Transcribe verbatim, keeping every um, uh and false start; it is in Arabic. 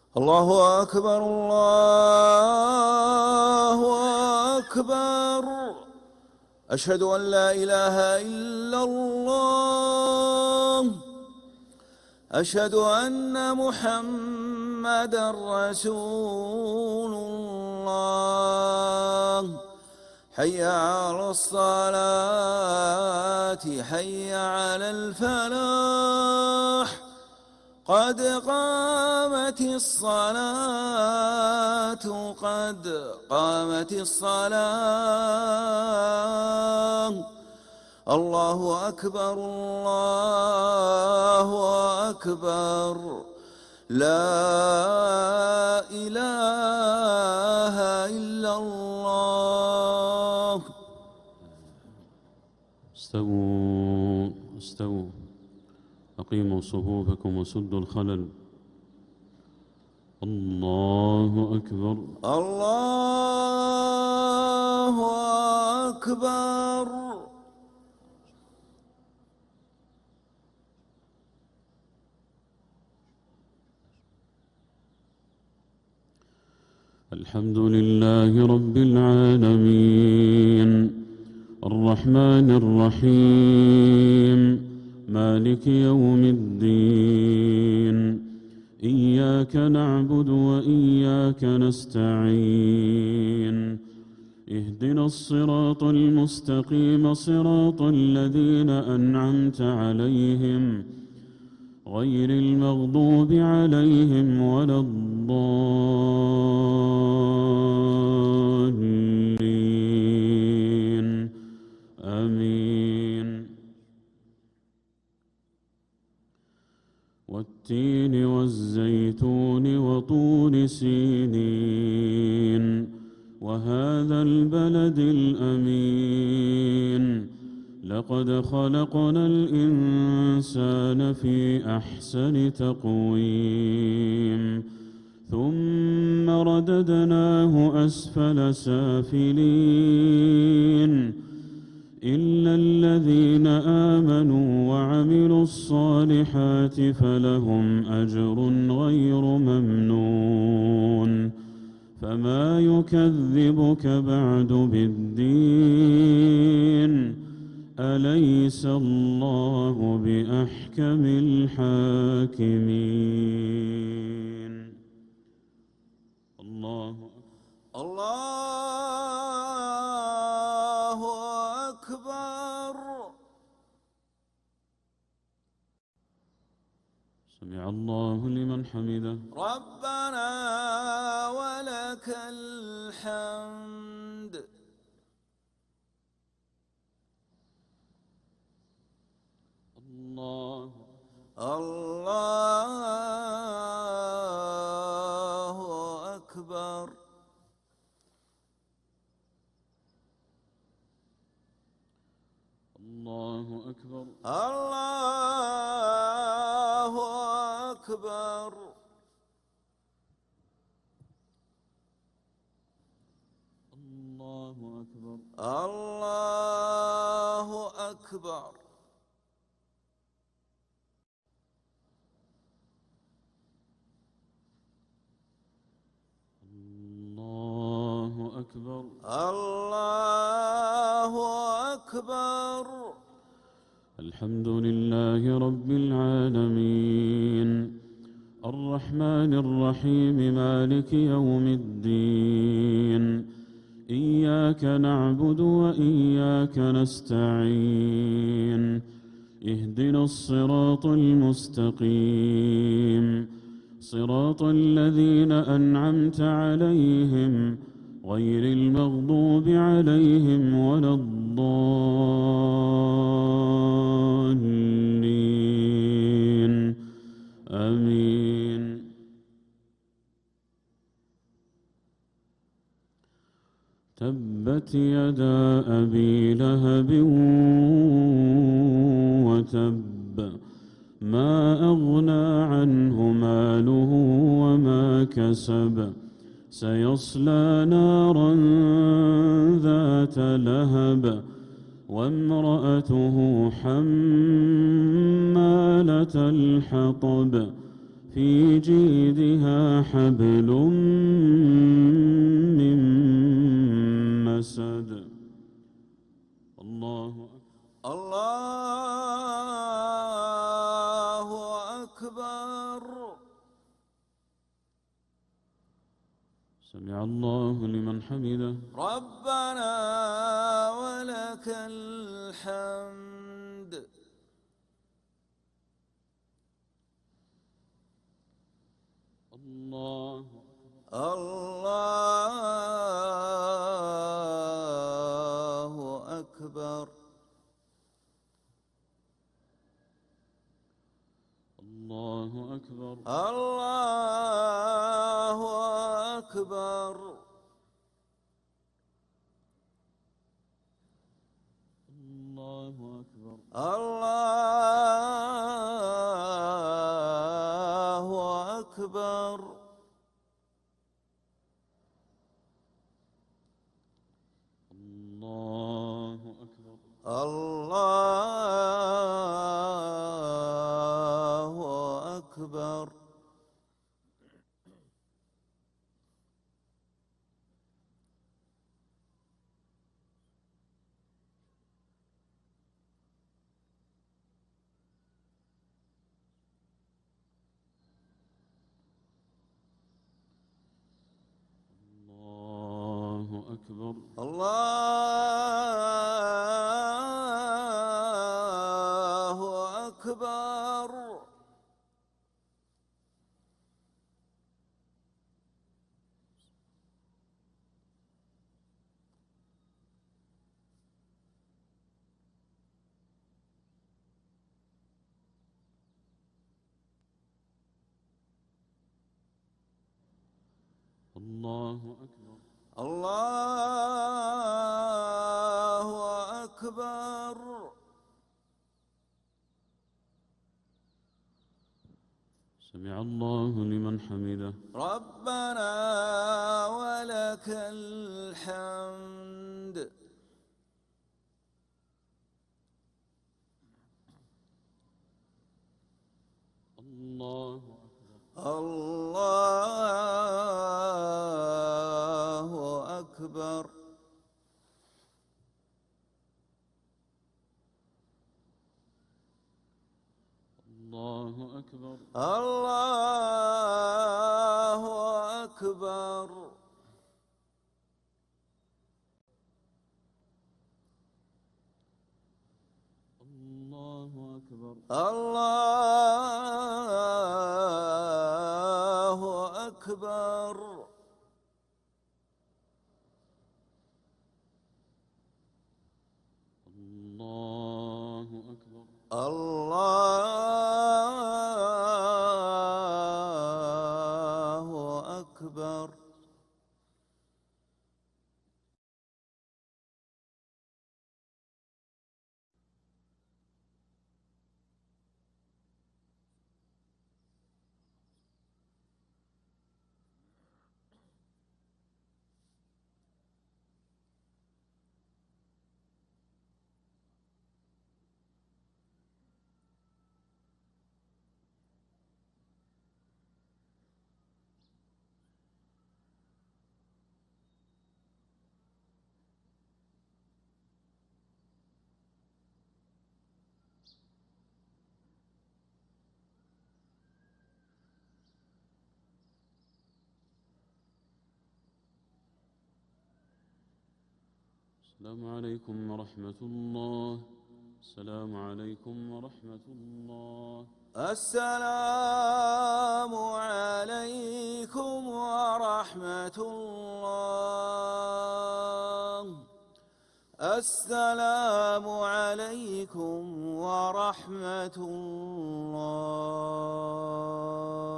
الله أكبر الله أكبر. أشهد أن لا إله إلا الله. أشهد أن محمدًا رسول الله. حي على الصلاة حي على الفلاح. قد قامت الصلاة قد قامت الصلاة. الله أكبر الله أكبر. لا إله إلا الله. استووا استووا أقيموا صفوفكم وسدوا الخلل. الله أكبر الله أكبر. الحمد لله رب العالمين الرحمن الرحيم مالك يوم الدين. إياك نعبد وإياك نستعين. اهدنا الصراط المستقيم صراط الذين أنعمت عليهم غير المغضوب عليهم ولا الضالين. آمين. والتين والزيتون وطور سينين وهذا البلد الأمين. لقد خلقنا الإنسان في أحسن تقويم ثم رددناه أسفل سافلين إلا الذين آمنوا وعملوا الصالحات فلهم أجر غير ممنون. فما يكذبك بعد بالدين. أليس الله بأحكم الحاكمين. الله الله أكبر. سمع الله لمن حمده. ربنا ولك الحمد. الله الله أكبر. الله أكبر الله أكبر. الله أكبر الله أكبر. الله أكبر الله أكبر. الحمد لله رب العالمين الرحمن الرحيم مالك يوم الدين. إياك نعبد وإياك نستعين. اهدنا الصراط المستقيم صراط الذين أنعمت عليهم غير المغضوب عليهم ولا الضالين. آمين. تبت يدا أبي لهب وتب ما أغنى عنه ماله وما كسب. سيصلى نارا ذات لهب وامرأته حمالة الحطب في جيدها حبل من مسد. الله أكبر. الله أكبر. سمع الله لمن حمده. ربنا ولك الحمد. الله الله أكبر. الله أكبر. الله أكبر. الله أكبر. الله أكبر. الله أكبر. الله أكبر. الله أكبر. الله أكبر. الله أكبر. الله أكبر. سمع الله لمن حمده. ربنا ولك الحمد. الله أكبر. الله أكبر. الله أكبر. الله أكبر. الله أكبر. الله أكبر. الله أكبر. الله أكبر. السلام عليكم ورحمة الله. السلام عليكم ورحمة الله. السلام عليكم ورحمة الله. السلام عليكم ورحمة الله.